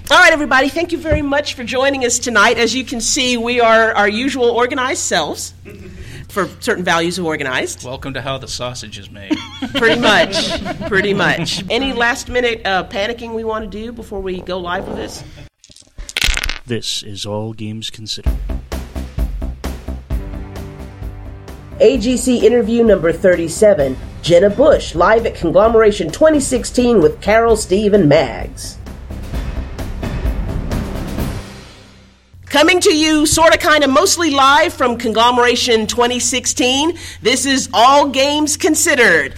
All right, everybody, thank you very much for joining us tonight. As you can see, we are our usual organized selves for certain values of organized. Welcome to How the Sausage is Made. Pretty much. Any last-minute panicking we want to do before we go live with this? This is All Games Considered. AGC interview number 37, Jenna Bush, live at Conglomeration 2016 with Carol, Steve, and Mags. Coming to you sort of, kind of, mostly live from Conglomeration 2016, this is All Games Considered.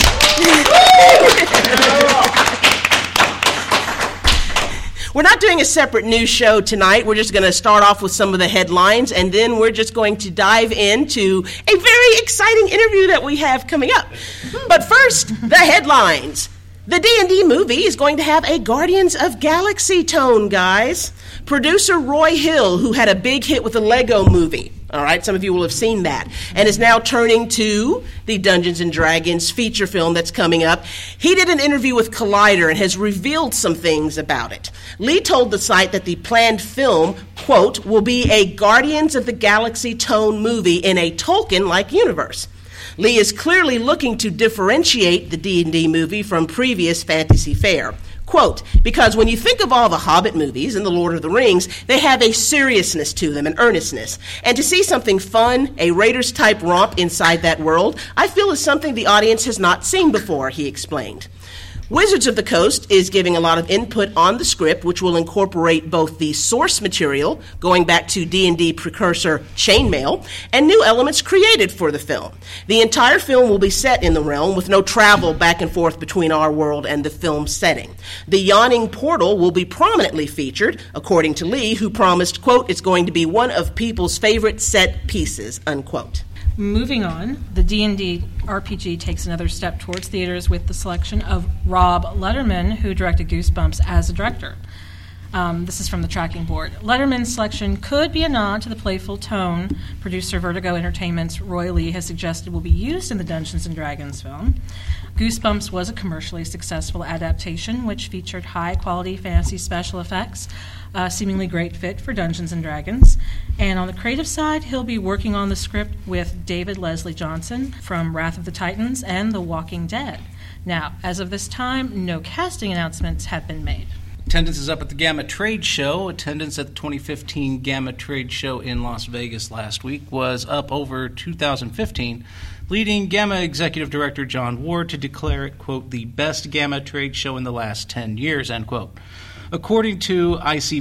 We're not doing a separate news show tonight. We're just going to start off with some of the headlines, and then we're just going to dive into a very exciting interview that we have coming up. But first, the headlines. The D&D movie is going to have a Guardians of Galaxy tone, guys. Producer Roy Hill, who had a big hit with the Lego movie, all right, some of you will have seen that, and is now turning to the Dungeons & Dragons feature film that's coming up. He did an interview with Collider and has revealed some things about it. Lee told the site that the planned film, quote, will be a Guardians of the Galaxy tone movie in a Tolkien-like universe. Lee is clearly looking to differentiate the D&D movie from previous fantasy fare. Quote, because when you think of all the Hobbit movies and the Lord of the Rings, they have a seriousness to them, an earnestness. And to see something fun, a Raiders-type romp inside that world, I feel is something the audience has not seen before, he explained. Wizards of the Coast is giving a lot of input on the script, which will incorporate both the source material, going back to D&D precursor Chainmail, and new elements created for the film. The entire film will be set in the realm with no travel back and forth between our world and the film setting. The yawning portal will be prominently featured, according to Lee, who promised, quote, it's going to be one of people's favorite set pieces, unquote. Moving on, the D&D RPG takes another step towards theaters with the selection of Rob Letterman, who directed Goosebumps, as a director. This is from the tracking board. Letterman's selection could be a nod to the playful tone producer Vertigo Entertainment's Roy Lee has suggested will be used in the Dungeons & Dragons film. Goosebumps was a commercially successful adaptation which featured high-quality fantasy special effects, a seemingly great fit for Dungeons & Dragons. And on the creative side, he'll be working on the script with David Leslie Johnson from Wrath of the Titans and The Walking Dead. Now, as of this time, no casting announcements have been made. Attendance is up at the Gamma Trade Show. Attendance at the 2015 Gamma Trade Show in Las Vegas last week was up over 2015, leading Gamma Executive Director John Ward to declare it, quote, the best Gamma Trade Show in the last 10 years, end quote. According to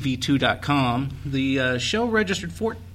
ICV2.com, the show registered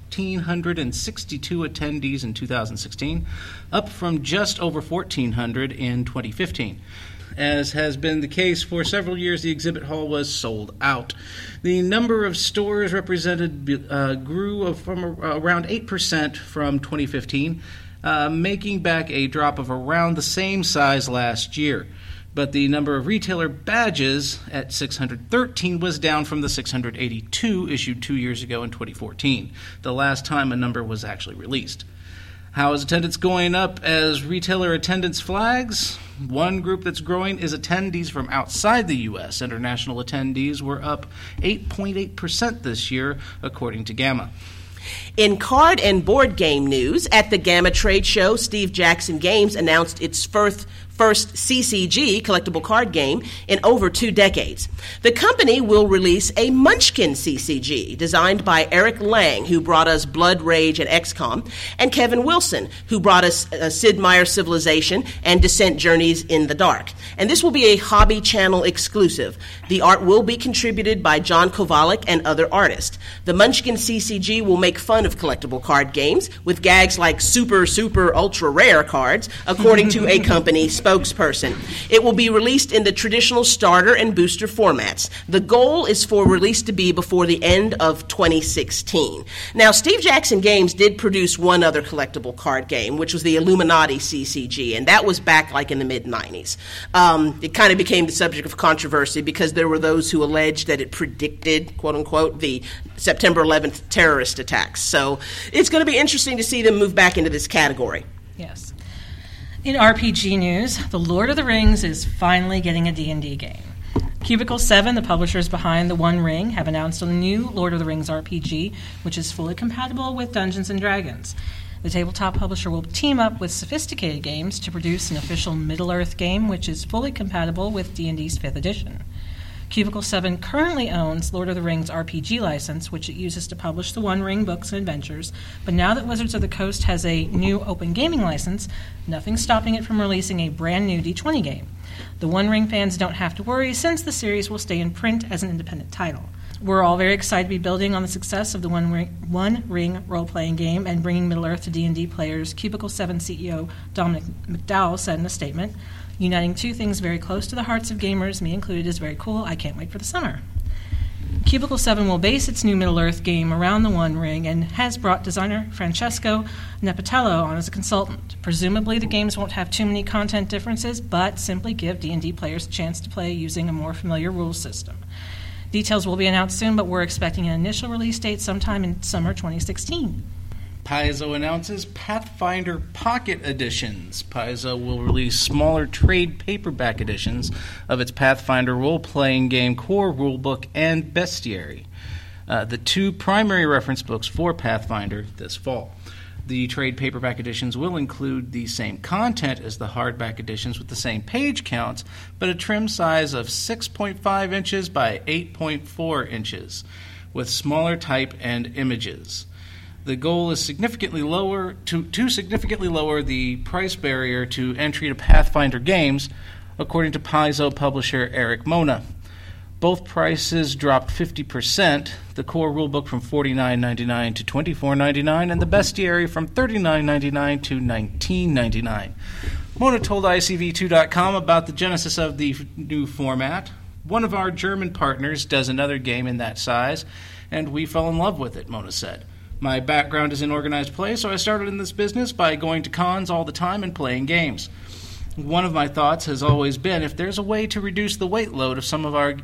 1,462 attendees in 2016, up from just over 1,400 in 2015. As has been the case for several years, the exhibit hall was sold out. The number of stores represented grew from around 8% from 2015, making back a drop of around the same size last year. But the number of retailer badges at 613 was down from the 682 issued 2 years ago in 2014, the last time a number was actually released. How is attendance going up as retailer attendance flags? One group that's growing is attendees from outside the U.S. International attendees were up 8.8% this year, according to Gamma. In card and board game news, at the Gamma Trade Show, Steve Jackson Games announced its first CCG, collectible card game, in over 2 decades. The company will release a Munchkin CCG, designed by Eric Lang, who brought us Blood Rage and XCOM, and Kevin Wilson, who brought us Sid Meier's Civilization and Descent Journeys in the Dark. And this will be a Hobby Channel exclusive. The art will be contributed by John Kovalik and other artists. The Munchkin CCG will make fun of collectible card games, with gags like super, ultra rare cards, according to a company spokesperson. It will be released in the traditional starter and booster formats. The goal is for release to be before the end of 2016. Now, Steve Jackson Games did produce one other collectible card game, which was the Illuminati CCG, and that was back like in the mid-90s. It kind of became the subject of controversy because there were those who alleged that it predicted, quote-unquote, the September 11th terrorist attacks. So it's going to be interesting to see them move back into this category. Yes. In RPG news, The Lord of the Rings is finally getting a D&D game. Cubicle 7, the publishers behind The One Ring, have announced a new Lord of the Rings RPG, which is fully compatible with Dungeons & Dragons. The tabletop publisher will team up with Sophisticated Games to produce an official Middle-earth game, which is fully compatible with D&D's 5th edition. Cubicle 7 currently owns Lord of the Rings RPG license, which it uses to publish the One Ring books and adventures, but now that Wizards of the Coast has a new open gaming license, nothing's stopping it from releasing a brand new D20 game. The One Ring fans don't have to worry, since the series will stay in print as an independent title. We're all very excited to be building on the success of the One Ring role-playing game and bringing Middle-earth to D&D players, Cubicle 7 CEO Dominic McDowell said in a statement. Uniting two things very close to the hearts of gamers, me included, is very cool. I can't wait for the summer. Cubicle 7 will base its new Middle-earth game around the One Ring and has brought designer Francesco Nepatello on as a consultant. Presumably the games won't have too many content differences, but simply give D&D players a chance to play using a more familiar rules system. Details will be announced soon, but we're expecting an initial release date sometime in summer 2016. Paizo announces Pathfinder Pocket Editions. Paizo will release smaller trade paperback editions of its Pathfinder role-playing game core rulebook and bestiary, the two primary reference books for Pathfinder this fall. The trade paperback editions will include the same content as the hardback editions with the same page counts, but a trim size of 6.5 inches by 8.4 inches, with smaller type and images. The goal is significantly lower the price barrier to entry to Pathfinder games, according to Paizo publisher Eric Mona. Both prices dropped 50%, the core rulebook from $49.99 to $24.99, and the bestiary from $39.99 to $19.99. Mona told ICV2.com about the genesis of the new format. One of our German partners does another game in that size, and we fell in love with it, Mona said. My background is in organized play, so I started in this business by going to cons all the time and playing games. One of my thoughts has always been, if there's a way to reduce the weight load of some of our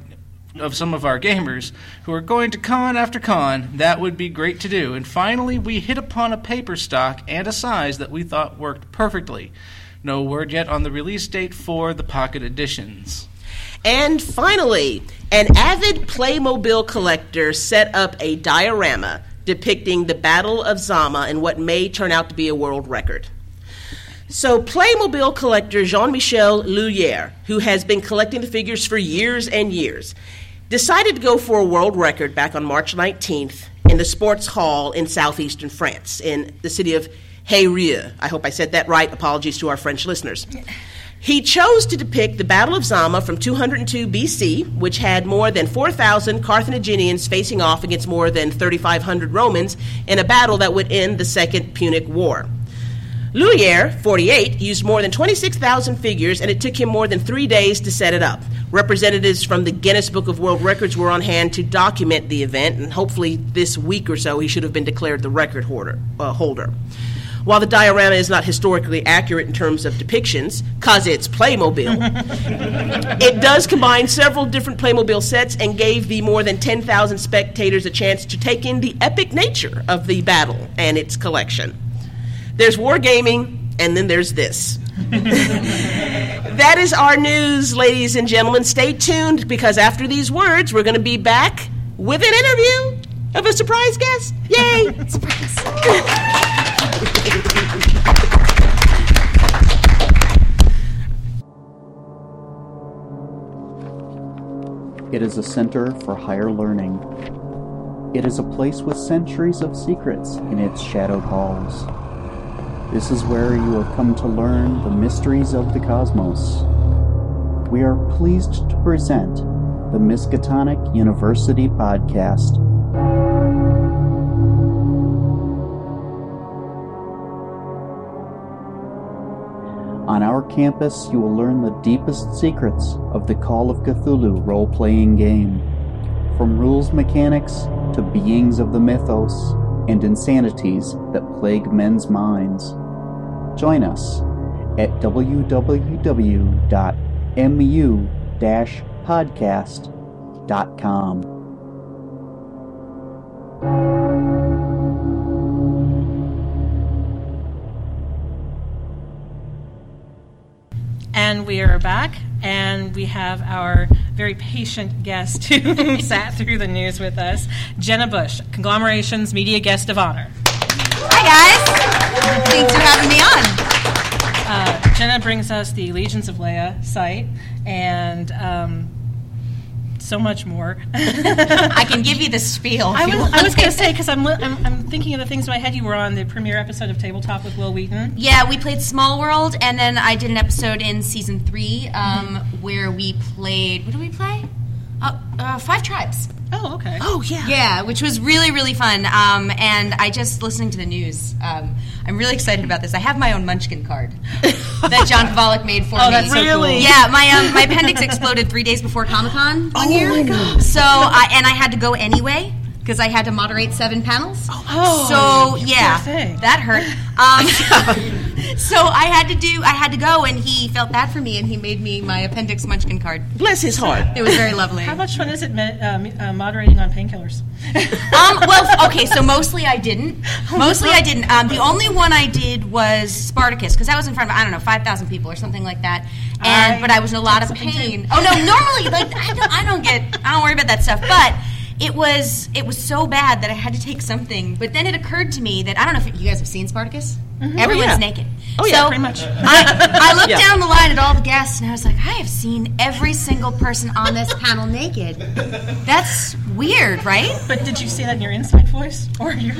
gamers who are going to con after con, that would be great to do. And finally, we hit upon a paper stock and a size that we thought worked perfectly. No word yet on the release date for the pocket editions. And finally, an avid Playmobil collector set up a diorama depicting the Battle of Zama in what may turn out to be a world record. So Playmobil collector Jean-Michel Lullier, who has been collecting the figures for years and years, decided to go for a world record back on March 19th in the Sports Hall in southeastern France, in the city of Hayreux. I hope I said that right. Apologies to our French listeners. He chose to depict the Battle of Zama from 202 BC, which had more than 4,000 Carthaginians facing off against more than 3,500 Romans in a battle that would end the Second Punic War. Lullier, 48, used more than 26,000 figures, and it took him more than 3 days to set it up. Representatives from the Guinness Book of World Records were on hand to document the event, and hopefully this week or so he should have been declared the record holder. While the diorama is not historically accurate in terms of depictions, because it's Playmobil, it does combine several different Playmobil sets and gave the more than 10,000 spectators a chance to take in the epic nature of the battle and its collection. There's wargaming, and then there's this. That is our news, ladies and gentlemen. Stay tuned, because after these words, we're going to be back with an interview of a surprise guest. Yay! It is a center for higher learning. It is a place with centuries of secrets in its shadowed halls. This is where you have come to learn the mysteries of the cosmos. We are pleased to present the Miskatonic University Podcast. On our campus, you will learn the deepest secrets of the Call of Cthulhu role-playing game, from rules mechanics to beings of the mythos and insanities that plague men's minds. Join us at www.mu-podcast.com. And we are back. And we have our very patient guest who sat through the news with us, Jenna Bush, Conglomeration's Media Guest of Honor. Hi, guys. Thanks for having me on. Jenna brings us the Legions of Leia site and so much more. I can give you the spiel. I was going to say, because I'm thinking of the things in my head. You were on the premiere episode of Tabletop with Will Wheaton. Yeah, we played Small World, and then I did an episode in season 3 where we played. What did we play? 5 Tribes. Oh, okay. Oh, yeah. Yeah, which was really, really fun. And I just listening to the news. I'm really excited about this. I have my own Munchkin card that John Kovalik made for me. Oh, that's so cool. Yeah, my appendix exploded 3 days before Comic-Con one year. My God. So I had to go anyway because I had to moderate 7 panels. So yeah, that hurt. So I had to go, and he felt bad for me, and he made me my appendix Munchkin card. Bless his heart. It was very lovely. How much fun is it moderating on Painkillers? Well, okay, so mostly I didn't. The only one I did was Spartacus, because that was in front of, 5,000 people or something like that. But I was in a lot of pain. Oh no, normally, I don't worry about that stuff, but it was so bad that I had to take something. But then it occurred to me that, I don't know if you guys have seen Spartacus? Mm-hmm. Everyone's naked. Oh, yeah, pretty much. I looked down the line at all the guests, and I was like, I have seen every single person on this panel naked. That's weird, right? But did you say that in your inside voice? Or your...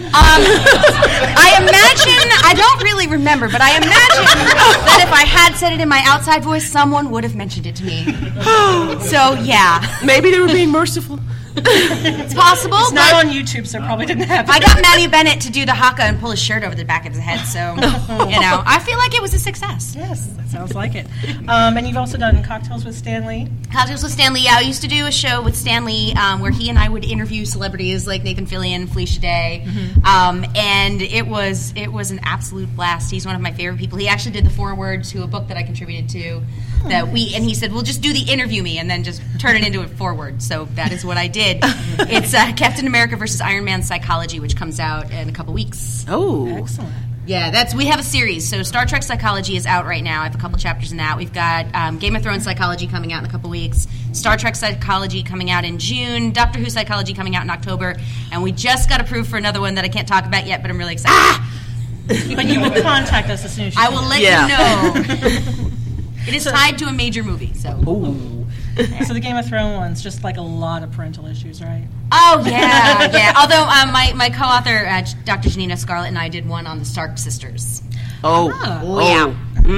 I imagine, I don't really remember, but I imagine that if I had said it in my outside voice, someone would have mentioned it to me. So, yeah. Maybe they were being merciful. It's possible. It's not on YouTube, so it probably didn't happen. I got Matthew Bennett to do the haka and pull his shirt over the back of his head, so, I feel like it was a success. Yes, that sounds like it. And you've also done Cocktails with Stan Lee. Cocktails with Stan Lee, yeah. I used to do a show with Stan Lee where he and I would interview celebrities like Nathan Fillion, Felicia Day, and it was an absolute blast. He's one of my favorite people. He actually did the foreword to a book that I contributed to, and he said, "Well, just do the interview me and then just turn it into a foreword." So that is what I did. It's Captain America versus Iron Man Psychology, which comes out in a couple weeks. Oh, excellent. Yeah, we have a series. So Star Trek Psychology is out right now. I have a couple chapters in that. We've got Game of Thrones Psychology coming out in a couple weeks. Star Trek Psychology coming out in June. Doctor Who Psychology coming out in October. And we just got approved for another one that I can't talk about yet, but I'm really excited. But you will contact us as soon as you I will let you know. It is tied to a major movie, so. Ooh. So the Game of Thrones one's just like a lot of parental issues, right? Oh, yeah. Although my co-author, Dr. Janina Scarlett, and I did one on the Stark sisters. Oh, yeah.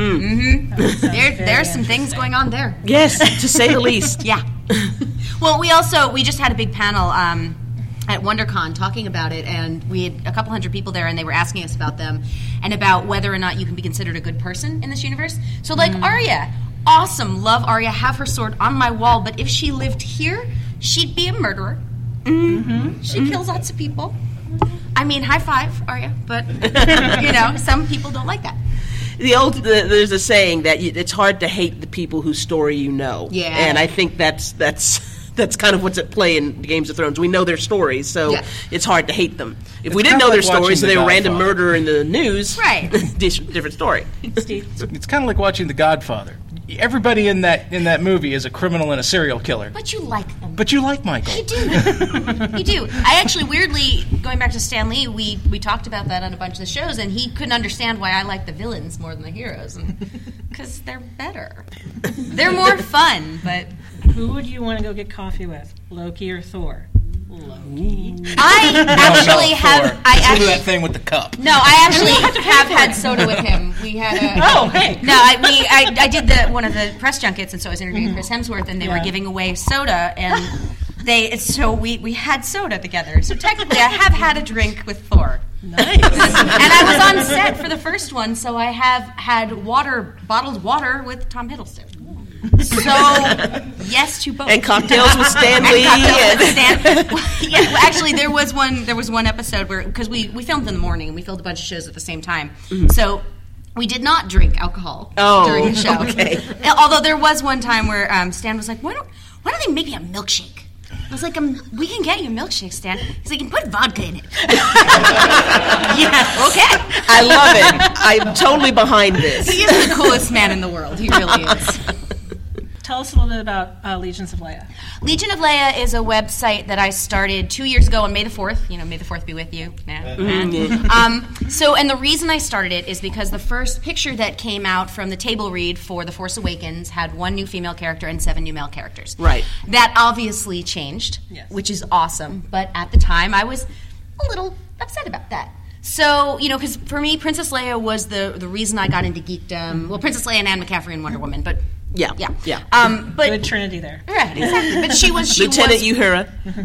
Mm-hmm. There's some things going on there. Yes, to say the least. Yeah. Well, we just had a big panel at WonderCon talking about it, and we had a couple hundred people there, and they were asking us about them and about whether or not you can be considered a good person in this universe. So, like, Arya, awesome, love Arya, have her sword on my wall, but if she lived here, she'd be a murderer. Mm-hmm. She kills lots of people. I mean, high five, Arya, but, some people don't like that. There's a saying that it's hard to hate the people whose story you know. Yeah. And I think that's kind of what's at play in Games of Thrones. We know their stories, so it's hard to hate them. If we didn't know their stories and they were random murder in the news, right? different story. It's kind of like watching The Godfather. Everybody in that movie is a criminal and a serial killer. But you like them. But you like Michael. You do. You do. I actually, weirdly, going back to Stan Lee, we talked about that on a bunch of the shows, and he couldn't understand why I like the villains more than the heroes. Because they're better. They're more fun, but... Who would you want to go get coffee with, Loki or Thor? Loki. I actually have... Thor. Do that thing with the cup. No, I actually have had soda with him. We had a... Oh, hey. No, I did one of the press junkets, and so I was interviewing Chris Hemsworth, and they were giving away soda, and we had soda together. So technically, I have had a drink with Thor. Nice. And I was on set for the first one, so I have had bottled water with Tom Hiddleston. So, yes to both. And Cocktails with Stan Lee. Actually, there was one episode where, because we filmed in the morning, and we filmed a bunch of shows at the same time. Mm-hmm. So, we did not drink alcohol during the show. Okay. Although there was one time where Stan was like, why don't they make me a milkshake? I was like, we can get you a milkshake, Stan. He's like, you can put vodka in it. Yeah, okay. I love it. I'm totally behind this. He is the coolest man in the world. He really is. tell us a little bit about Legions of Leia. Legion of Leia is a website that I started 2 years ago on May the 4th. May the 4th be with you. And the reason I started it is because the first picture that came out from the table read for The Force Awakens had 1 new female character and 7 new male characters. Right. That obviously changed, which is awesome. But at the time, I was a little upset about that. So, because for me, Princess Leia was the reason I got into geekdom. Well, Princess Leia and Anne McCaffrey and Wonder Woman, but yeah. But good trinity there. Right, exactly. But she was Lieutenant Uhura.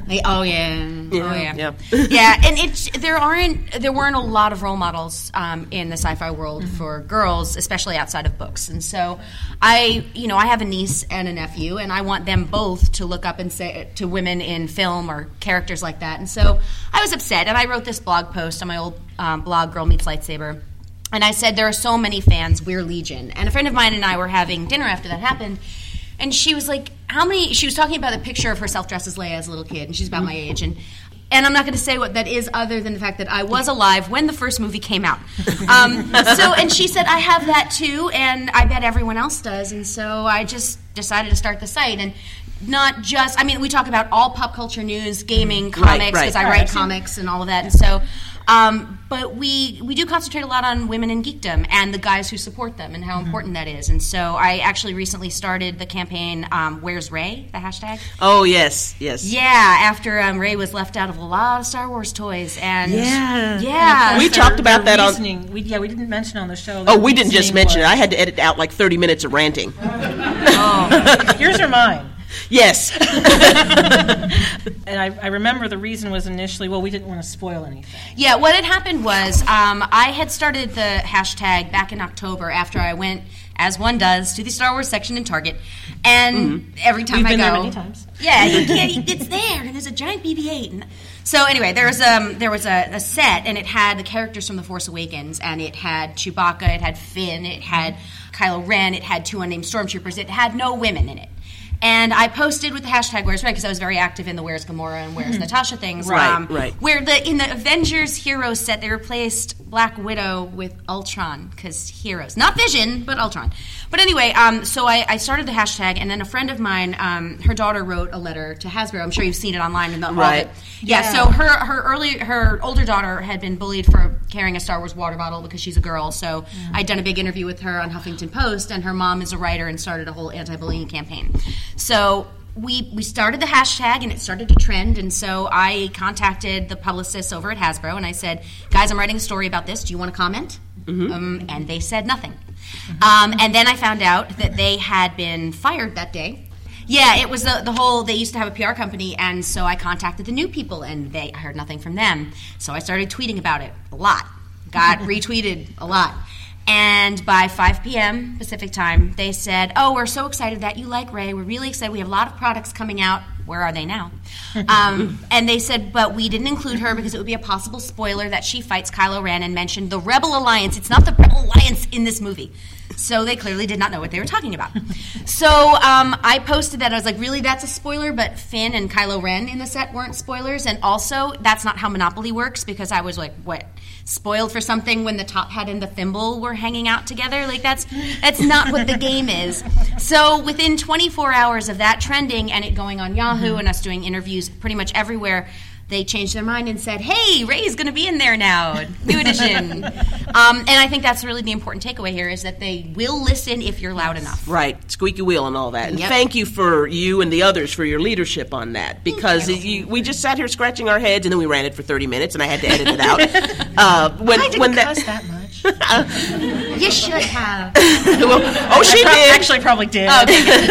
Yeah, and there weren't a lot of role models in the sci-fi world for girls, especially outside of books. And so I have a niece and a nephew, and I want them both to look up and say to women in film or characters like that. And so I was upset, and I wrote this blog post on my old blog, Girl Meets Lightsaber. And I said, there are so many fans, we're Legion. And a friend of mine and I were having dinner after that happened, and she was like, she was talking about a picture of herself dressed as Leia as a little kid, and she's about my age, and I'm not going to say what that is other than the fact that I was alive when the first movie came out. And she said, I have that too, and I bet everyone else does, and so I just decided to start the site, and not just, we talk about all pop culture news, gaming, comics, because I write comics and all of that, and so... but we do concentrate a lot on women in geekdom and the guys who support them and how important that is. And so I actually recently started the campaign, Where's Rey, the hashtag. Oh, yes. Yeah, after Rey was left out of a lot of Star Wars toys. And yeah. We talked about that reasoning. We didn't mention on the show. We didn't just mention it. I had to edit out like 30 minutes of ranting. Yours or mine? Yes. And I remember the reason was initially, we didn't want to spoil anything. Yeah, what had happened was I had started the hashtag back in October after I went, as one does, to the Star Wars section in Target. And every time We've I been go... there many times. Yeah, it's there, and there's a giant BB-8. And so anyway, there was a set, and it had the characters from The Force Awakens, and it had Chewbacca, it had Finn, it had Kylo Ren, it had 2 unnamed stormtroopers. It had no women in it. And I posted with the hashtag Where's Rey because I was very active in the Where's Gamora and Where's Natasha things. Right. Where in the Avengers Heroes set, they replaced Black Widow with Ultron because heroes. Not Vision, but Ultron. But anyway, so I started the hashtag, and then a friend of mine, her daughter wrote a letter to Hasbro. I'm sure you've seen it online. Right. Yeah, so her older daughter had been bullied for carrying a Star Wars water bottle because she's a girl. So I'd done a big interview with her on Huffington Post, and her mom is a writer and started a whole anti-bullying campaign. So we started the hashtag, and it started to trend, and so I contacted the publicists over at Hasbro, and I said, guys, I'm writing a story about this. Do you want to comment? And they said nothing. And then I found out that they had been fired that day. Yeah, it was the whole, they used to have a PR company, and so I contacted the new people, and I heard nothing from them. So I started tweeting about it a lot. Got retweeted a lot. And by 5 p.m. Pacific time, they said, we're so excited that you like Rey. We're really excited. We have a lot of products coming out. Where are they now? And they said, but we didn't include her because it would be a possible spoiler that she fights Kylo Ren and mentioned the Rebel Alliance. It's not the Rebel Alliance in this movie. So they clearly did not know what they were talking about. So I posted that. I was like, really, that's a spoiler? But Finn and Kylo Ren in the set weren't spoilers. And also, that's not how Monopoly works, because I was like, what? Spoiled for something when the top hat and the thimble were hanging out together? Like, that's not what the game is. So within 24 hours of that trending and it going on Yahoo and us doing interviews pretty much everywhere, they changed their mind and said, hey, Rey's going to be in there now, new edition. And I think that's really the important takeaway here, is that they will listen if you're loud enough. Right, squeaky wheel and all that. And thank you for you and the others for your leadership on that, because we just sat here scratching our heads, and then we ran it for 30 minutes, and I had to edit it out. I didn't cuss that much. You should have. She did. Actually, probably did. I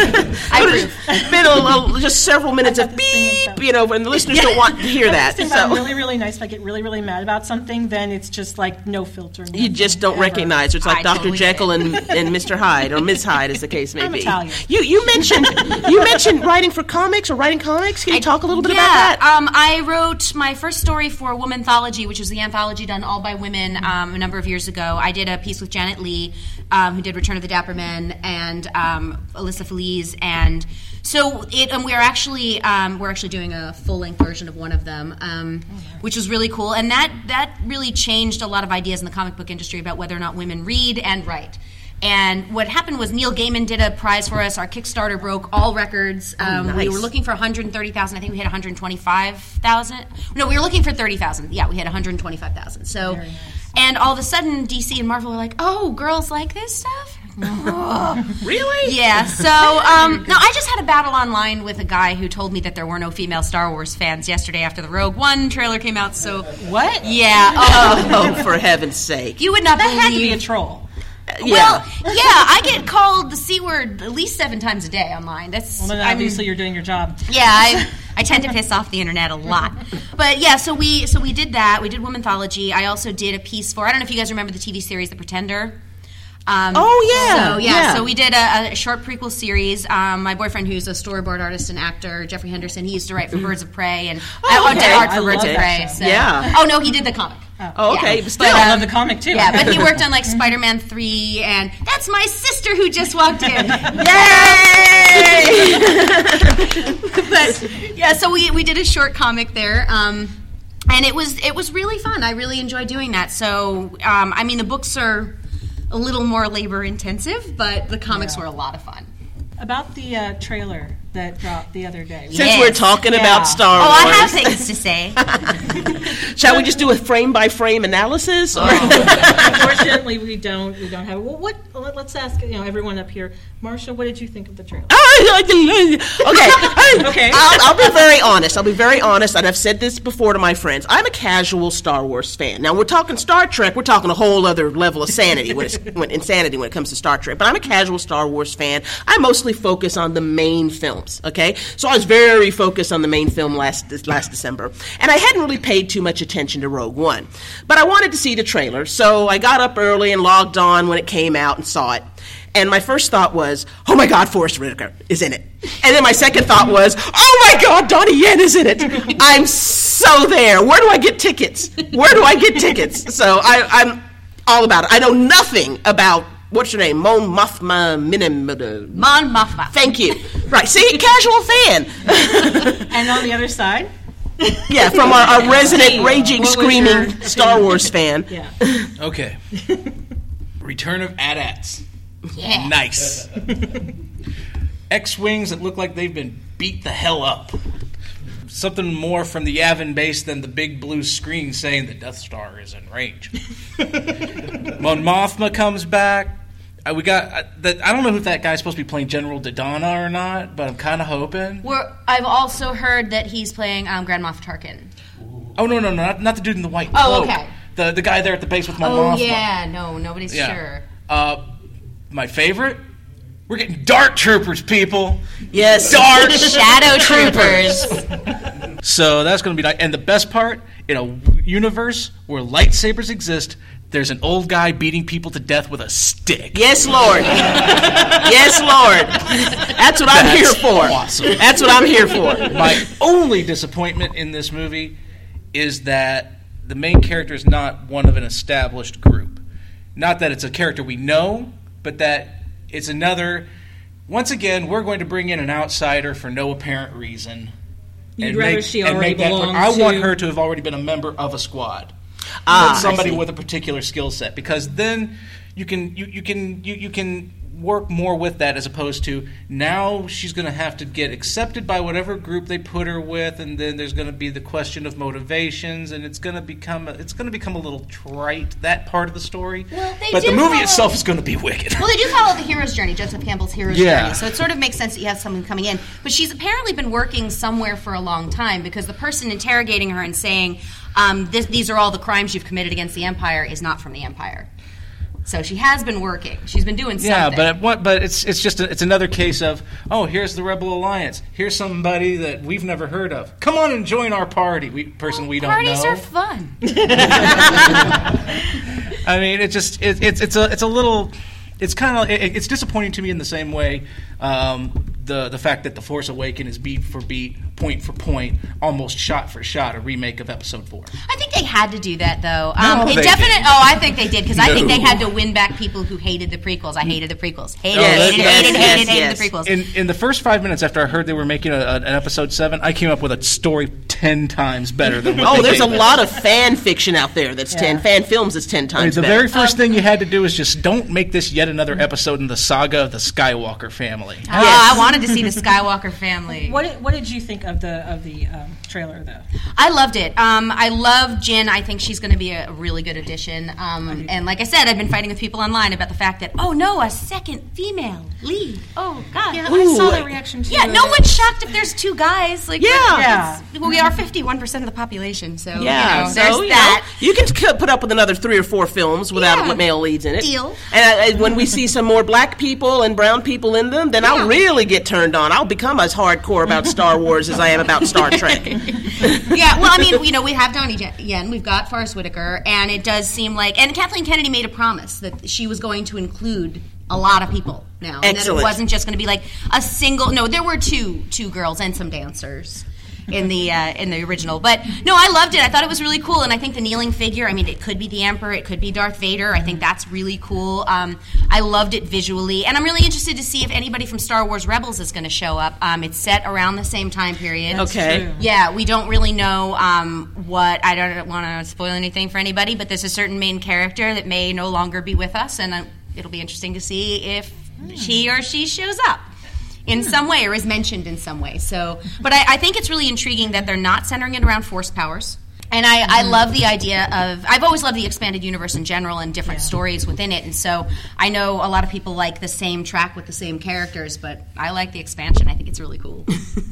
approve. Been just several minutes of beep, and the listeners don't want to hear that. I'm really, really nice. If I get really, really mad about something, then it's just like no filter. You just don't recognize. It's like Dr. Jekyll and Mr. Hyde, or Ms. Hyde, as the case may be. Italian. You mentioned writing for comics or writing comics. Can you talk a little bit about that? I wrote my first story for Womanthology, which was the anthology done all by women a number of years ago. I did a piece with Janet Leigh, who did Return of the Dapper Men, and Alyssa Feliz, and so we're actually doing a full-length version of one of them, which was really cool, and that really changed a lot of ideas in the comic book industry about whether or not women read and write. And what happened was Neil Gaiman did a prize for us. Our Kickstarter broke all records. Nice. We were looking for 130,000. I think we hit 125,000. No, we were looking for 30,000. Yeah, we hit 125,000. So, Very nice. And all of a sudden, DC and Marvel were like, "Oh, girls like this stuff." Really? Yeah. So, no, I just had a battle online with a guy who told me that there were no female Star Wars fans yesterday after the Rogue One trailer came out. So, What? yeah. Oh, for heaven's sake. You would not That believe. had to be a troll. Well, yeah, I get called the C word at least 7 times a day online. That's Well, then obviously you're doing your job. yeah, I tend to piss off the internet a lot. But yeah, so we did that. We did Womanthology. I also did a piece for, I don't know if you guys remember the TV series The Pretender. So we did a short prequel series. My boyfriend, who's a storyboard artist and actor, Jeffrey Henderson, he used to write for Birds of Prey, and I did art for I Birds love of that Prey. show. So. Yeah. Oh no, he did the comic. Oh, okay. Yeah. But still, I love the comic too. Yeah, but he worked on like Spider-Man 3, and that's my sister who just walked in. Yay! But yeah, so we did a short comic there, and it was really fun. I really enjoyed doing that. So I mean, the books are a little more labor intensive, but the comics were a lot of fun. About the trailer that dropped the other day. since Yes. we're talking Yeah. about Star Wars, Oh, I have things to say. shall we just do a frame-by-frame analysis? Or? Unfortunately, we don't have. Well, let's ask everyone up here. Marsha, what did you think of the trailer? Okay. I'll be very honest. And I've said this before to my friends. I'm a casual Star Wars fan. Now, we're talking Star Trek. We're talking a whole other level of sanity insanity when it comes to Star Trek. But I'm a casual Star Wars fan. I mostly focus on the main films, okay? So I was very focused on the main film last December. And I hadn't really paid too much attention to Rogue One. But I wanted to see the trailer, so I got up early and logged on when it came out and saw it. And my first thought was, oh my God, Forrest Whitaker is in it. And then my second thought was, oh my God, Donnie Yen is in it. I'm so there. Where do I get tickets? So I'm all about it. I know nothing about, what's your name? Mon Mothma Mon Mothma. Thank you. Right, see, casual fan. And on the other side, Yeah, from our resident raging, What was screaming your- Star Wars fan. yeah. Okay. Return of AT-ATs. Yeah. Nice. X-Wings that look like they've been beat the hell up. Something more from the Yavin base than the big blue screen saying the Death Star is in range. Mon Mothma comes back. We got that. I don't know if that guy's supposed to be playing General Dodonna or not, but I'm kind of hoping. I've also heard that he's playing Grand Moff Tarkin. Oh no, not the dude in the white Oh, cloak. okay. The guy there at the base with Mon Oh, Mothma. yeah. No, nobody's sure. My favorite. We're getting Dark Troopers, people. Yes. Dark Shadow Troopers. So that's going to be nice. And the best part, in a universe where lightsabers exist, there's an old guy beating people to death with a stick. Yes, Lord. Yes, Lord. That's what I'm here for. Awesome. That's what I'm here for. My only disappointment in this movie is that the main character is not one of an established group. Not that it's a character we know, but that it's another. Once again, we're going to bring in an outsider for no apparent reason. You'd rather she already belongs I want to- her to have already been a member of a squad. I Somebody see. with a particular skill set, because then you can work more with that, as opposed to now she's going to have to get accepted by whatever group they put her with, and then there's going to be the question of motivations, and it's going to become a little trite, that part of the story. Well, they but the do movie follow- itself is going to be wicked. Well, they do follow the hero's journey, Joseph Campbell's hero's Yeah. journey. So it sort of makes sense that you have someone coming in. But she's apparently been working somewhere for a long time, because the person interrogating her and saying, these are all the crimes you've committed against the Empire is not from the Empire. So she has been working. She's been doing something. Yeah, but it's just it's another case of, oh, here's the Rebel Alliance. Here's somebody that we've never heard of. Come on and join our party. We don't know. Parties are fun. I mean, it's a little. It's kind of it's disappointing to me in the same way. The fact that The Force Awakens is beat for beat, point for point, almost shot for shot a remake of Episode 4. I think they had to do that, though. No, they didn't. I think they did, because I think they No. had to win back people who hated the prequels. I hated the prequels. Hated Yes, the prequels. In the first 5 minutes after I heard they were making an Episode 7, I came up with a story 10 times better than what Oh, they there's a gave us. lot of fan fiction out there that's 10, fan films that's 10 I mean, times the better. very first thing you had to do is just don't make this yet another episode in the saga of the Skywalker family. Oh, I wanted to see the Skywalker family. What did you think of the trailer, though? I loved it. I love Jin. I think she's going to be a really good addition. And like I said, I've been fighting with people online about the fact that, oh no, a second female lead. Oh God. Yeah, I saw the reaction to Yeah, it. no one's shocked if there's two guys. Like, Yeah. well, we are 51% of the population, so Yeah, there's so, that. You can put up with another 3 or 4 films without male leads in it. Deal. And when we see some more black people and brown people in them, then I'll really get turned on. I'll become as hardcore about Star Wars as I am about Star Trek. Yeah, well, I mean, we have Donnie Yen, we've got Forrest Whitaker, and it does seem like, and Kathleen Kennedy made a promise that she was going to include a lot of people now. And that it wasn't just going to be like a single, no, there were two girls and some dancers in the original. But no, I loved it. I thought it was really cool, and I think the kneeling figure, I mean, it could be the Emperor, it could be Darth Vader. I think that's really cool. I loved it visually, and I'm really interested to see if anybody from Star Wars Rebels is going to show up. It's set around the same time period. Okay. Yeah, we don't really know what, I don't want to spoil anything for anybody, but there's a certain main character that may no longer be with us, and it'll be interesting to see if he or she shows up in some way or is mentioned in some way. So, but I think it's really intriguing that they're not centering it around force powers. And I love the idea of, I've always loved the expanded universe in general and different stories within it. And so I know a lot of people like the same track with the same characters, but I like the expansion. I think it's really cool.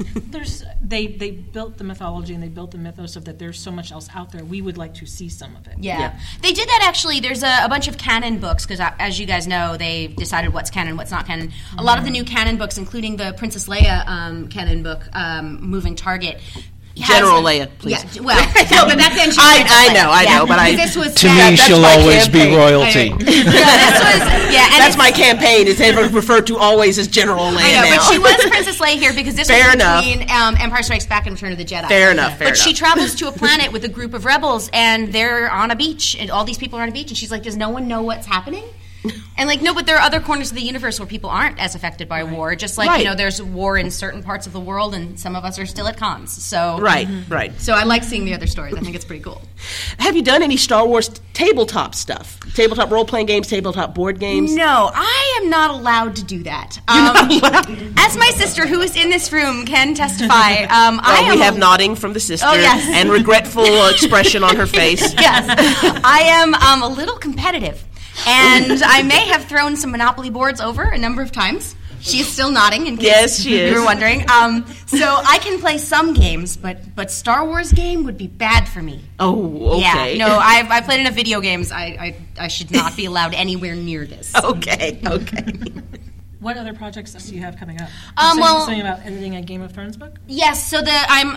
They built the mythology and they built the mythos of that there's so much else out there. We would like to see some of it. Yeah. They did that actually. There's a bunch of canon books because, as you guys know, they decided what's canon, what's not canon. A lot of the new canon books, including the Princess Leia canon book, Moving Target. General Leia, please. Yeah, well, no, but back then she was I know, but this was To me, that's she'll my always campaign. be royalty. and That's my campaign, is ever referred to always as General Leia I know, now. but she was Princess Leia here because this Fair was enough. between Empire Strikes Back and Return of the Jedi. Fair enough. But she travels to a planet with a group of rebels, and they're on a beach, and all these people are on a beach, and she's like, does no one know what's happening? And like, no, but there are other corners of the universe where people aren't as affected by war. Just like, there's war in certain parts of the world, and some of us are still at cons. So Right. So I like seeing the other stories. I think it's pretty cool. Have you done any Star Wars tabletop stuff? Tabletop role-playing games, tabletop board games? No, I am not allowed to do that. As my sister, who is in this room, can testify, we have nodding from the sister and regretful expression on her face. Yes. I am a little competitive. And I may have thrown some Monopoly boards over a number of times. She is still nodding in case you were wondering. So I can play some games, but Star Wars game would be bad for me. Oh, okay. Yeah, no, I played enough video games. I should not be allowed anywhere near this. Okay. What other projects do you have coming up? Something about editing a Game of Thrones book? Yes, so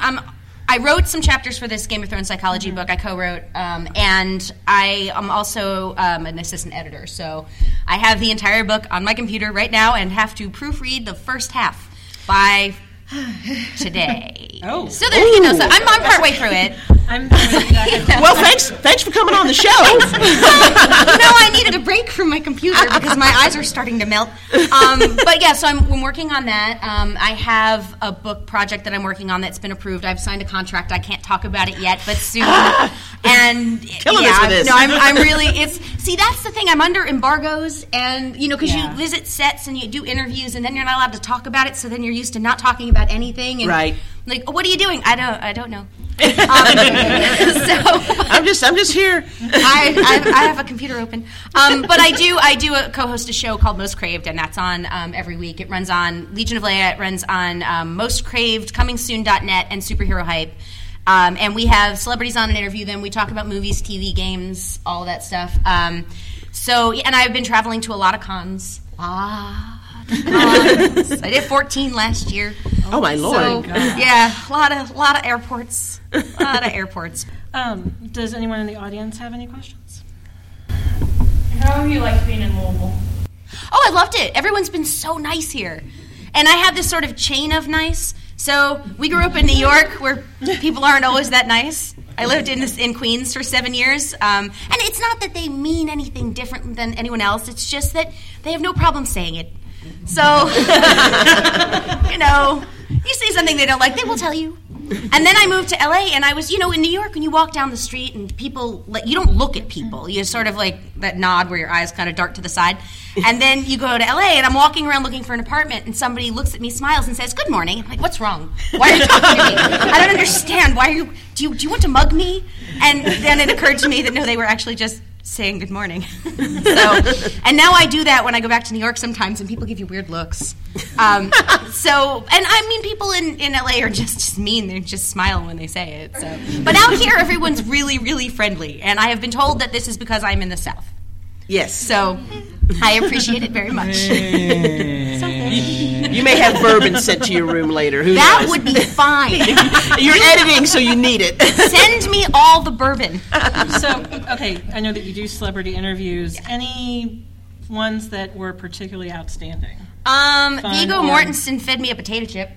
I wrote some chapters for this Game of Thrones psychology book I co-wrote, and I am also an assistant editor. So I have the entire book on my computer right now and have to proofread the first half by today. So there, so I'm partway through it. Well, thanks for coming on the show. I needed a break from my computer because my eyes are starting to melt. But yeah, so I'm working on that. I have a book project that I'm working on that's been approved. I've signed a contract. I can't talk about it yet, but soon. And killing us with this. No, I'm really. See, that's the thing. I'm under embargoes, and because you visit sets and you do interviews, and then you're not allowed to talk about it. So then you're used to not talking about anything. And right. Like, what are you doing? I don't know. So I'm just here. I have a computer open, but I do co-host a show called Most Craved, and that's on every week. It runs on Legion of Leia. It runs on Most Craved, ComingSoon.net, and Superhero Hype. And we have celebrities on and interview them. We talk about movies, TV, games, all of that stuff. And I've been traveling to a lot of cons. I did 14 last year. Oh my Lord! So, yeah, a lot of airports. Does anyone in the audience have any questions? How have you liked being in Louisville? Oh, I loved it. Everyone's been so nice here, and I have this sort of chain of nice. So we grew up in New York, where people aren't always that nice. I lived in Queens for 7 years, and it's not that they mean anything different than anyone else. It's just that they have no problem saying it. So, you say something they don't like, they will tell you. And then I moved to LA, and I was, in New York, when you walk down the street and people, you don't look at people. You sort of that nod where your eyes kind of dart to the side. And then you go to LA, and I'm walking around looking for an apartment, and somebody looks at me, smiles, and says, "Good morning." I'm like, "What's wrong? Why are you talking to me? I don't understand. Why are you? Do you want to mug me?" And then it occurred to me that no, they were actually just saying good morning. And now I do that when I go back to New York sometimes, and people give you weird looks. And I mean, people in LA are just mean. They just smile when they say it. So, but out here, everyone's really, really friendly, and I have been told that this is because I'm in the South. Yes. So I appreciate it very much. You may have bourbon sent to your room later. Who that knows? would be fine. You're editing, so you need it. Send me all the bourbon. So, okay, I know that you do celebrity interviews. Any ones that were particularly outstanding? Viggo Mortensen fed me a potato chip.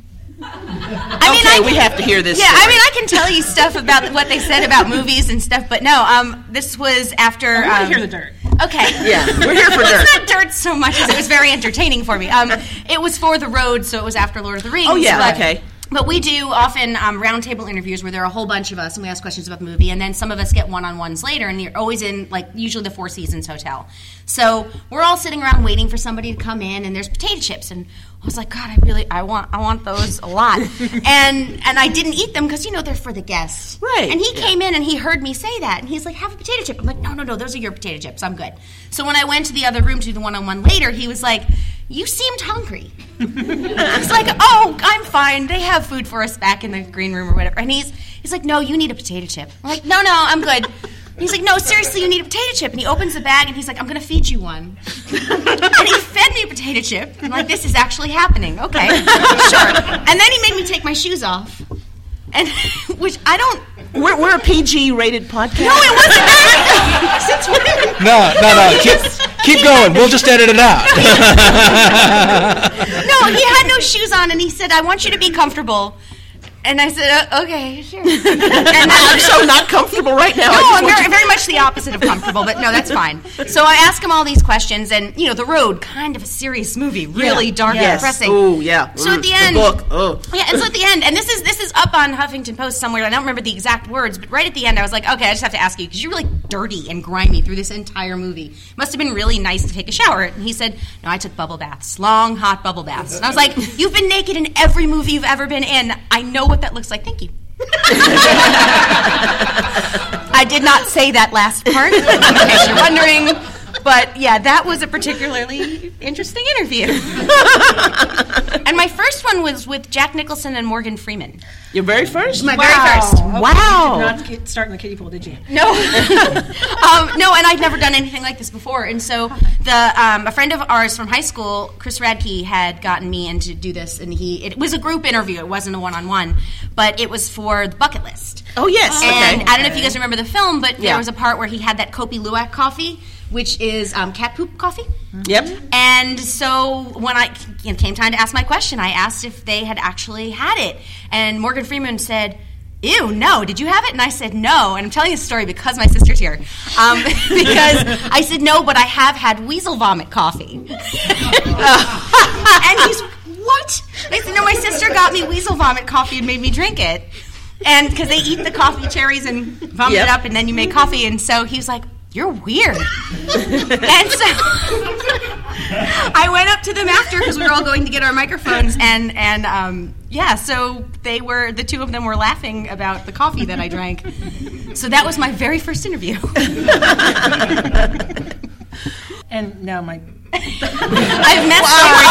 We have to hear this. Yeah, story. I mean, I can tell you stuff about what they said about movies and stuff, but no, this was after... I want to hear the dirt. Okay. Yeah, we're here for dirt. It's not dirt so much as it was very entertaining for me. It was for The Road, so it was after Lord of the Rings. Oh, yeah, okay. But we do often roundtable interviews where there are a whole bunch of us and we ask questions about the movie, and then some of us get one-on-ones later, and you're always in, usually the Four Seasons Hotel. So we're all sitting around waiting for somebody to come in, and there's potato chips, and I was like, God, I want those a lot. and I didn't eat them because, they're for the guests. Right. And he came in and he heard me say that, and he's like, have a potato chip. I'm like, no, those are your potato chips. I'm good. So when I went to the other room to do the one-on-one later, he was like, you seemed hungry. I was like, oh, I'm fine. They have food for us back in the green room or whatever. And he's like, no, you need a potato chip. I'm like, no, I'm good. He's like, no, seriously, you need a potato chip. And he opens the bag and he's like, I'm going to feed you one. And he fed me a potato chip. I'm like, this is actually happening. Okay, sure. And then he made me take my shoes off. And which I don't... We're a PG-rated podcast. No, it wasn't that. No. Keep going. We'll just edit it out. No, he had no shoes on, and he said, I want you to be comfortable. And I said, okay, sure. And I'm so not comfortable right now. No, I'm very much the opposite of comfortable, but no, that's fine. So I ask him all these questions, and, The Road, kind of a serious movie, really dark and depressing. Oh, yeah. So at the end... The book. Oh. Yeah, and so at the end, and this is up on Huffington Post somewhere, I don't remember the exact words, but right at the end I was like, okay, I just have to ask you, because you're really dirty and grimy through this entire movie. Must have been really nice to take a shower. And he said, no, I took bubble baths, long, hot bubble baths. And I was like, you've been naked in every movie you've ever been in. I know what that looks like. Thank you. I did not say that last part, in case you're wondering. But, yeah, that was a particularly interesting interview. And my first one was with Jack Nicholson and Morgan Freeman. Your very first? My very first. Okay. Wow. You did not start in the kiddie pool, did you? No. No, and I'd never done anything like this before. And so a friend of ours from high school, Chris Radke, had gotten me in to do this. And it was a group interview. It wasn't a one-on-one. But it was for the bucket list. Oh, yes. And okay. I don't know if you guys remember the film, but there was a part where he had that Kopi Luwak coffee, which is cat poop coffee. Yep. And so when came time to ask my question, I asked if they had actually had it. And Morgan Freeman said, ew, no, did you have it? And I said, no. And I'm telling this story because my sister's here. Because I said, no, but I have had weasel vomit coffee. And he's, what? And I said, no, my sister got me weasel vomit coffee and made me drink it. And because they eat the coffee cherries and vomit it up, and then you make coffee. And so he was like, you're weird. And so I went up to them after because we were all going to get our microphones, and so the two of them were laughing about the coffee that I drank. So that was my very first interview. And now my... I've met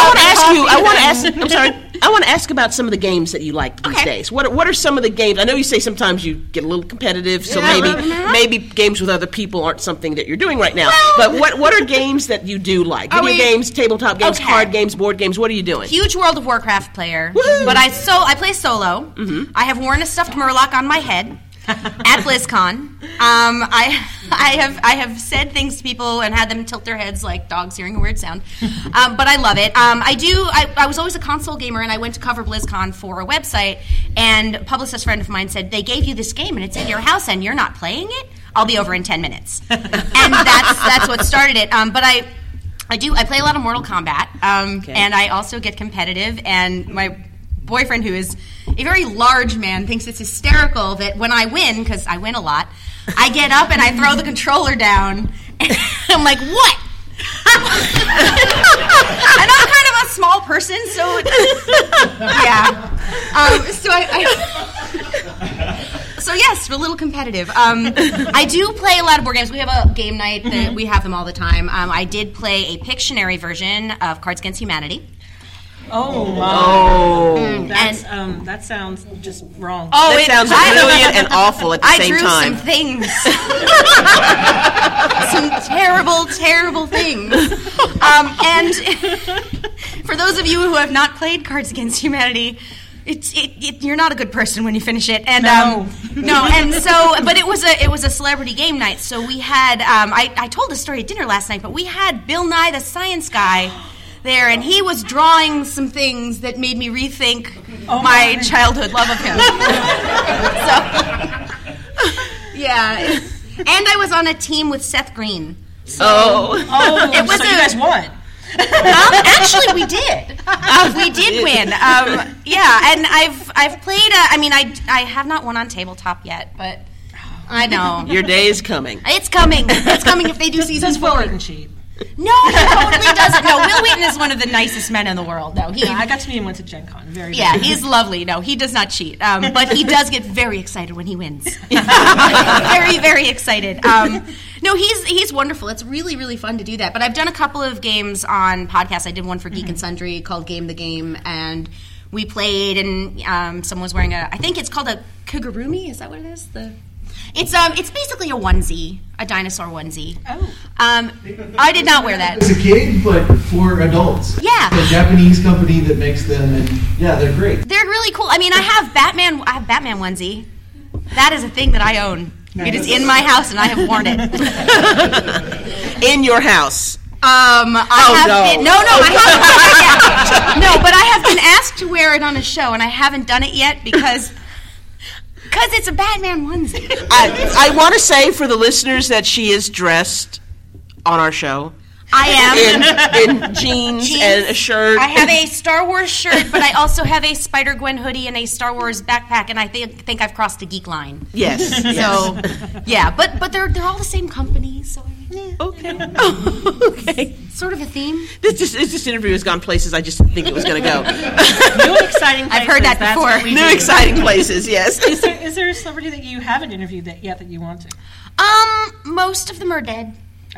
I want to ask about some of the games that you like these days. What are some of the games? I know you say sometimes you get a little competitive, so maybe games with other people aren't something that you're doing right now. But what are games that you do like? Video games, tabletop games, card games, board games. What are you doing? Huge World of Warcraft player. Woo-hoo. But I play solo. Mm-hmm. I have worn a stuffed Murloc on my head at BlizzCon. I have said things to people and had them tilt their heads like dogs hearing a weird sound. But I love it. I was always a console gamer, and I went to cover BlizzCon for a website, and a publicist friend of mine said, they gave you this game and it's in your house and you're not playing it? I'll be over in 10 minutes. And that's what started it. But I play a lot of Mortal Kombat, and I also get competitive, and my boyfriend, who is a very large man thinks it's hysterical that when I win, because I win a lot, I get up and I throw the controller down, and I'm like, what? And I'm kind of a small person, so yeah. So yes, we're a little competitive. I do play a lot of board games. We have a game night that we have them all the time. I did play a Pictionary version of Cards Against Humanity. That sounds just wrong. That sounds brilliant and awful at the same time. I drew some things. Some terrible, terrible things. And for those of you who have not played Cards Against Humanity, you're not a good person when you finish it. And no, and so, but it was a celebrity game night. So we had, I told the story at dinner last night, but we had Bill Nye the Science Guy there, and he was drawing some things that made me rethink my childhood love of him. Yeah. And I was on a team with Seth Green. So you guys won. Actually, we did. We did win. Yeah, and I've played. I have not won on tabletop yet, but I know your day is coming. It's coming. It's coming if they do season 4. Will Wheaton cheat? No, he totally doesn't. No, Will Wheaton is one of the nicest men in the world. No, I got to meet him once at Gen Con. He's lovely. No, he does not cheat. But he does get very excited when he wins. Very, very excited. No, he's wonderful. It's really, really fun to do that. But I've done a couple of games on podcasts. I did one for Geek and Sundry called Game the Game, and we played, and someone was wearing I think it's called a kigurumi. Is that what it is? It's basically a onesie, a dinosaur onesie. Oh. I did not wear that. As a kid, but for adults. Yeah. A Japanese company that makes them, and yeah, they're great. They're really cool. I mean, I have Batman onesie. That is a thing that I own. Nice. It is in my house, and I have worn it. In your house. I haven't but I have been asked to wear it on a show, and I haven't done it yet because it's a Batman onesie. I want to say for the listeners that she is dressed on our show. I am. In jeans and a shirt. I have a Star Wars shirt, but I also have a Spider-Gwen hoodie and a Star Wars backpack, and I think I've crossed the geek line. Yes. So, yeah, but they're all the same company, so... Okay. Okay. Sort of a theme. This interview has gone places I just didn't think it was going to go. New exciting places. I've heard that before. New exciting places, yes. Is there a celebrity that you haven't interviewed yet that you want to? Most of them are dead.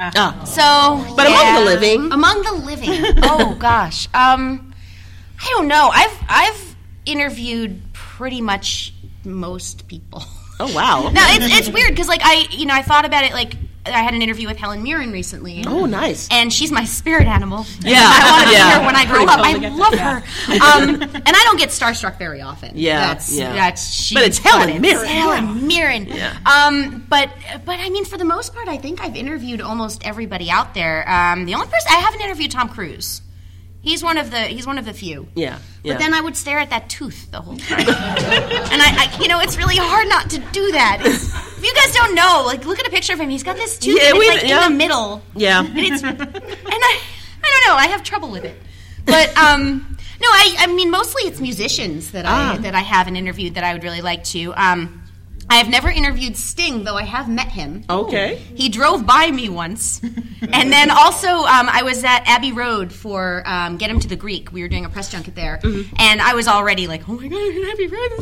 So, but among the living. Among the living. Oh gosh. I don't know. I've interviewed pretty much most people. Oh wow. Now it's weird because I thought about it like. I had an interview with Helen Mirren recently. Oh, nice. And she's my spirit animal. Yeah. I want to be her when I grow up. I love her. And I don't get starstruck very often. Yeah. But it's Helen Mirren. It's Helen Mirren. Yeah. But I mean, for the most part, I think I've interviewed almost everybody out there. The only person I haven't interviewed Tom Cruise. He's one of the few. Yeah. But then I would stare at that tooth the whole time. And I it's really hard not to do that. If you guys don't know, look at a picture of him. He's got this tooth in the middle. Yeah. And I don't know. I have trouble with it. But no, I mean mostly it's musicians that I haven't interviewed that I would really like to. I have never interviewed Sting, though I have met him. Okay. He drove by me once. And then also, I was at Abbey Road for Get Him to the Greek. We were doing a press junket there. Mm-hmm. And I was already like, oh my God, Abbey Road.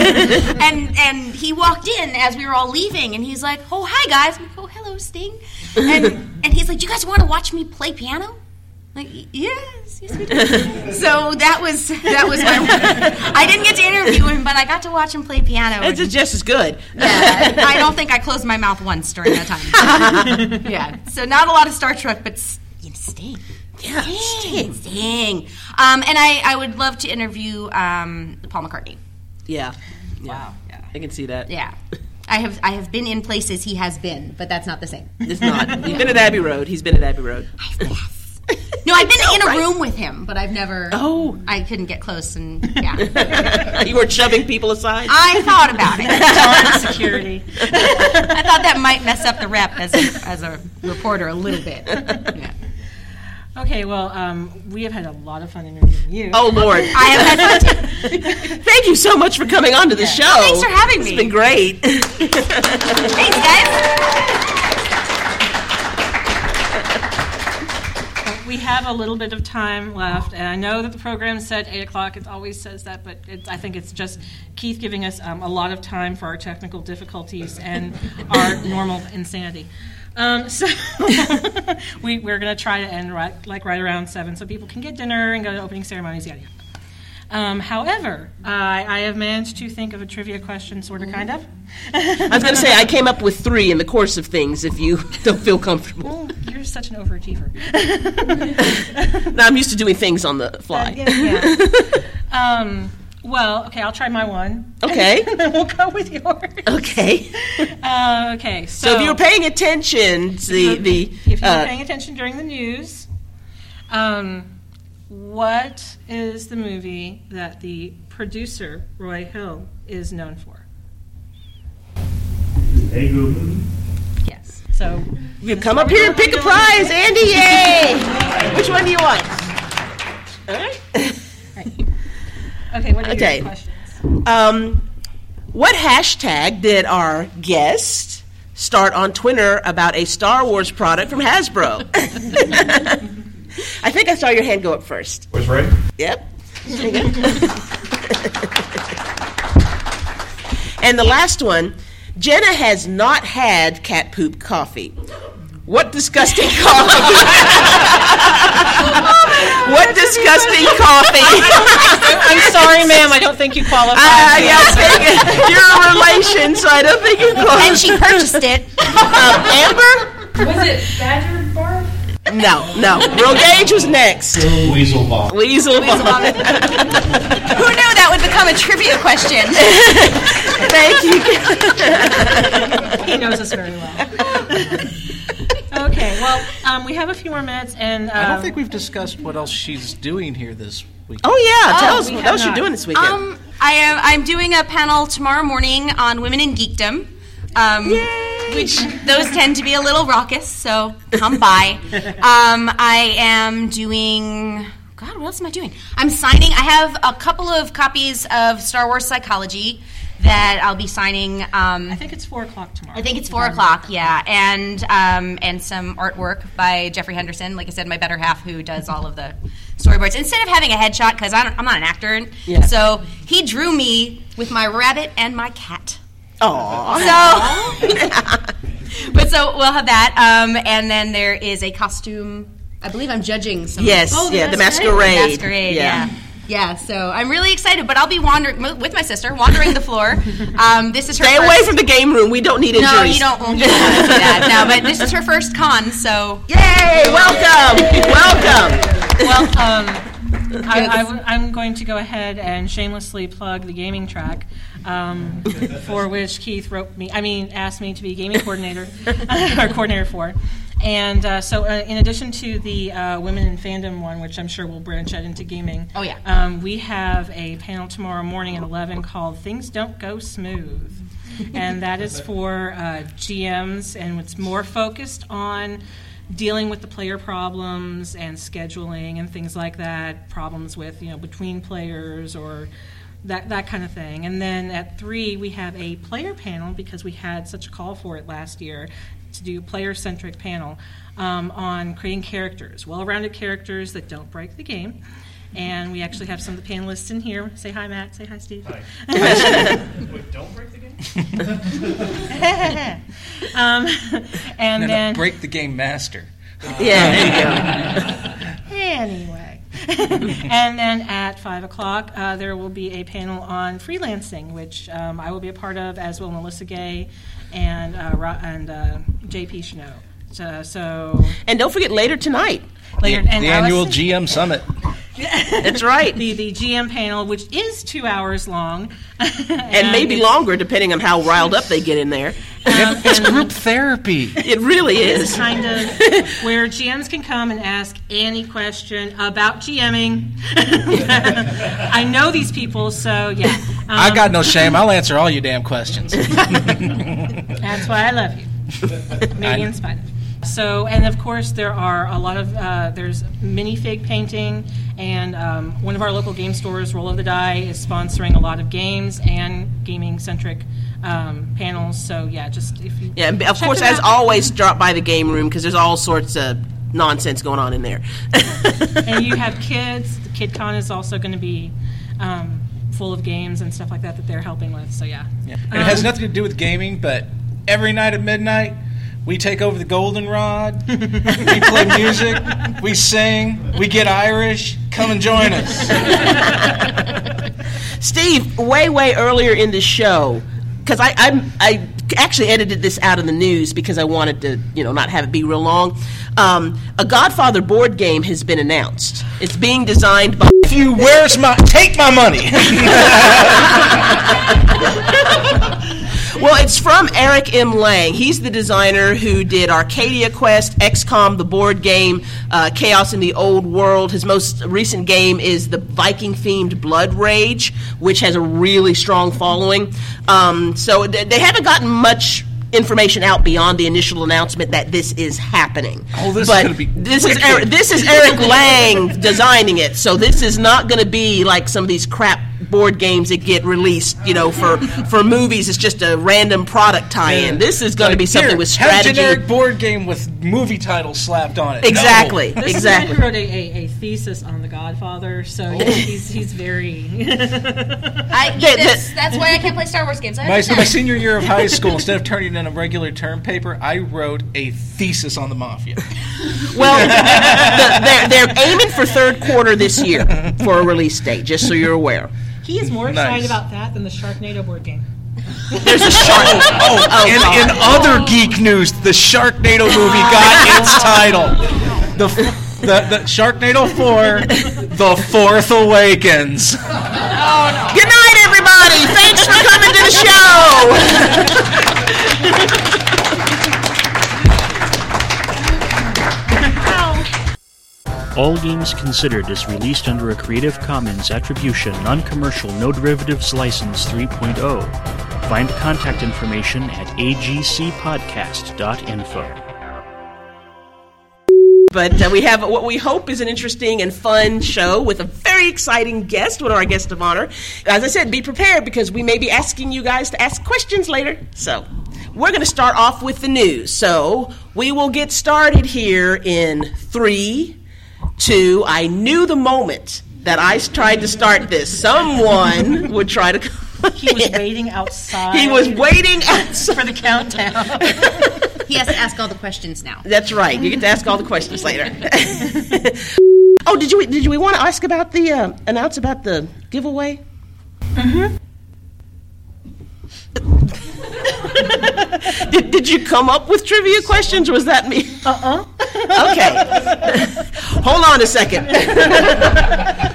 and he walked in as we were all leaving, and he's like, oh, hi, guys. I'm like, oh, hello, Sting. And he's like, do you guys want to watch me play piano? Like, yes, we do. So that was my. I didn't get to interview him, but I got to watch him play piano. It's just as good. Yeah, I don't think I closed my mouth once during that time. Yeah, so not a lot of Star Trek, but Sting. Yeah, Sting. And I would love to interview Paul McCartney. Yeah. Wow. Yeah. I can see that. Yeah. I have been in places he has been, but that's not the same. It's not. You've been at Abbey Road. He's been at Abbey Road. Yes. No, I've been in a room with him, but I've never. Oh, I couldn't get close, and yeah. You were shoving people aside. I thought about it. On security. I thought that might mess up the rep as a reporter a little bit. Yeah. Okay, well, we have had a lot of fun interviewing you. Oh, Lord. I have had fun too. Thank you so much for coming on to the show. Thanks for having me. It's been great. Thanks, guys. We have a little bit of time left, and I know that the program said 8 o'clock. It always says that, but I think it's just Keith giving us a lot of time for our technical difficulties and our normal insanity. So we're going to try to end right around 7 so people can get dinner and go to opening ceremonies, yada, yada. However, I have managed to think of a trivia question, sort of, kind of. I was going to say, I came up with 3 in the course of things, if you don't feel comfortable. Well, you're such an overachiever. No, I'm used to doing things on the fly. Yeah. Well, okay, I'll try my one. Okay. And then we'll go with yours. Okay. Okay, So if you were paying attention, if you were paying attention during the news, what is the movie that the producer, Roy Hill, is known for? Lego movie? Yes. So you come up here and pick a prize, Andy. Yay! Which one do you want? All right. Okay, what are your questions? What hashtag did our guest start on Twitter about a Star Wars product from Hasbro? I think I saw your hand go up first. Was right? Yep. There you go. And the last one, Jenna has not had cat poop coffee. What disgusting coffee? What disgusting coffee? I'm sorry, ma'am. I don't think you qualify. You're a relation, so I don't think you qualify. And she purchased it. Amber? Was it Badger Barf? No. Real Gage was next. Weasel Bob. Weasel Bob. Who knew that would become a trivia question? Thank you. He knows us very well. Okay, well, we have a few more minutes, and I don't think we've discussed what else she's doing here this week. Oh yeah, tell us we what have else you're not. doing this weekend. I'm doing a panel tomorrow morning on women in geekdom. Which those tend to be a little raucous, so come by. I am doing... God, what else am I doing? I'm signing... I have a couple of copies of Star Wars Psychology that I'll be signing. I think it's 4 o'clock tomorrow. I think it's 4 o'clock, yeah. And some artwork by Jeffrey Henderson, like I said, my better half, who does all of the storyboards. Instead of having a headshot, because I'm not an actor, so he drew me with my rabbit and my cat. Aww. So we'll have that, and then there is a costume. I believe I'm judging some. Yes, the masquerade. Masquerade, yeah. So I'm really excited, but I'll be wandering with my sister, wandering the floor. This is her. Stay away from the game room. We don't need injuries. No, you don't want to do that. No, but this is her first con, so yay! Welcome. Well, I'm going to go ahead and shamelessly plug the gaming track, for which Keith asked me to be gaming coordinator, or coordinator for. And so in addition to the Women in Fandom one, which I'm sure will branch out into gaming, we have a panel tomorrow morning at 11 called Things Don't Go Smooth. And that is for GMs, and it's more focused on dealing with the player problems and scheduling and things like that, problems with, between players or that kind of thing. And then at 3, we have a player panel, because we had such a call for it last year, to do a player-centric panel on creating characters, well-rounded characters that don't break the game. And we actually have some of the panelists in here. Say hi, Matt. Say hi, Steve. Hi. Wait, don't break the game? And then break the game master. Anyway. And then at 5 o'clock, there will be a panel on freelancing, which I will be a part of, as will Melissa Gay and JP Cheneau. And don't forget later tonight. The annual GM Summit. That's right. The GM panel, which is 2 hours long. and maybe longer, depending on how riled up they get in there. It's group therapy. It really is. It's kind of where GMs can come and ask any question about GMing. I know these people, so yeah. I got no shame. I'll answer all your damn questions. That's why I love you. Maybe in spite of. So, and of course, there are a lot of, there's minifig painting, and one of our local game stores, Roll of the Die, is sponsoring a lot of games and gaming-centric panels. So, yeah, just if you... Yeah, of course, as always, drop by the game room, because there's all sorts of nonsense going on in there. And you have kids. The KidCon is also going to be full of games and stuff like that they're helping with, so yeah. And it has nothing to do with gaming, but every night at midnight, we take over the goldenrod, we play music, we sing, we get Irish. Come and join us. Steve, way earlier in the show, because I actually edited this out of the news because I wanted to, not have it be real long. A Godfather board game has been announced. It's being designed by... Take my money. Well, it's from Eric M. Lang. He's the designer who did Arcadia Quest, XCOM, the board game, Chaos in the Old World. His most recent game is the Viking-themed Blood Rage, which has a really strong following. So they haven't gotten much information out beyond the initial announcement that this is happening. Oh, this is going to be... This is Eric Lang designing it, so this is not going to be like some of these crap board games that get released, for movies. It's just a random product tie-in. This is going to be something with strategy. Have a generic board game with movie titles slapped on it. Exactly. No. This is a man who wrote a thesis on The Godfather, so he's very... That's why I can't play Star Wars games. My senior year of high school, instead of turning in a regular term paper, I wrote a thesis on the Mafia. Well, they're aiming for third quarter this year for a release date, just so you're aware. He is more excited about that than the Sharknado board game. There's a shark. In other geek news, the Sharknado movie got its title. The Sharknado 4, The Fourth Awakens. Good night, everybody. Thanks for coming to the show. All Games Considered is released under a Creative Commons Attribution, Non-Commercial, No Derivatives License 3.0. Find contact information at agcpodcast.info. But we have what we hope is an interesting and fun show with a very exciting guest, one of our guests of honor. As I said, be prepared because we may be asking you guys to ask questions later. So we're going to start off with the news. So we will get started here in 3, 2. I knew the moment that I tried to start this, someone would try to come He was waiting outside. He was waiting outside for the countdown. He has to ask all the questions now. That's right. You get to ask all the questions later. Oh, did we want to ask about the announce about the giveaway? Mm-hmm. Did you come up with trivia questions, or was that me? Uh-uh. Okay. Hold on a second.